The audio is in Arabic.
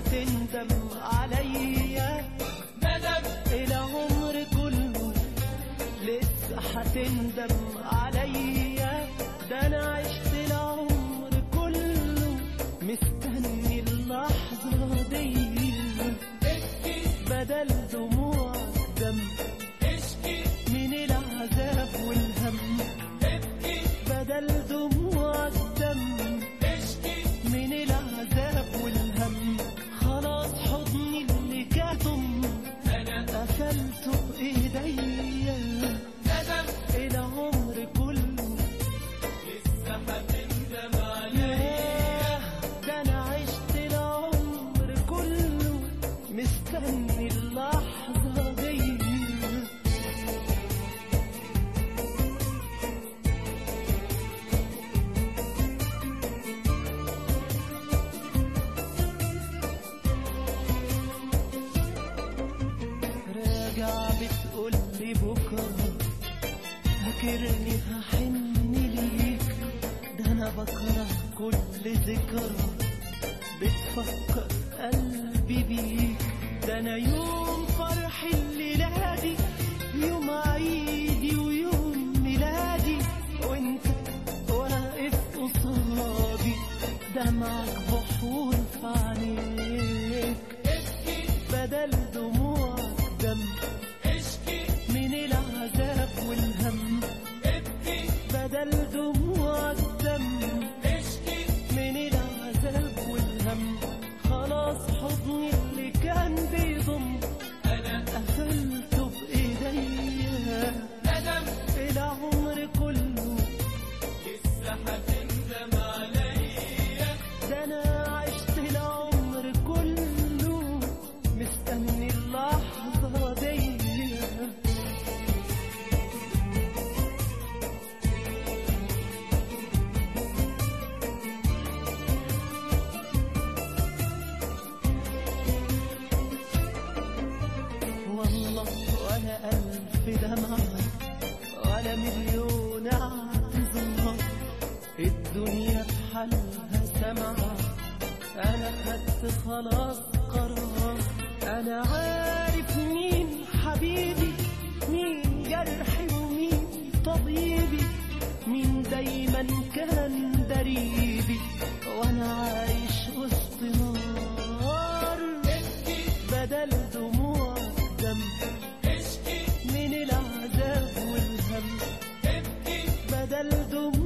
هتندم عليا، ندم العمر كله لسه هتندم عليا. ده انا عشت العمر كله مستني اللحظة دي. اشكي بدل دموع دم اشكي من العذاب والهم، ابكي بدل دموع الدم اشكي من العذاب والهم. خلاص حضني اللي كاتم انا قفلته بايديا. ندم العمر كله لسه هتندم عليا. ده انا عشت العمر كله مستني اللحظة دي. راجع بتقولي بكرة فاكرني هحن ليك. ده انا بكره كل ذكرى بتفكر قلبي بيك. ده انا يوم فرحي الليلة دي يوم عيدي ويوم ميلادي وانت واقف قصادي. دمعك بحور في عينيك ابكي بدل دموع دم اشكي من العذاب والهم. ابكي بدل دموع الدم اشكي من العذاب والهم. خلاص حضني اللي كان بيضم انا قفلته بايديا. ندم العمر كله لسه هتندم عليا. ده انا عشت العمر كله مستني اللحظة دي. والله ولا ألف دمعة ولا مليون اعتذار، الدنيا بحالها سمعة. أنا خدت خلاص قرار. أنا عارف مين حبيبي، مين جرحي ومين طبيبي، مين دايما كان دريبي وأنا عايش وسط نار. بدل دموع دم اشكي من العذاب والهم، ابكي بدل دموع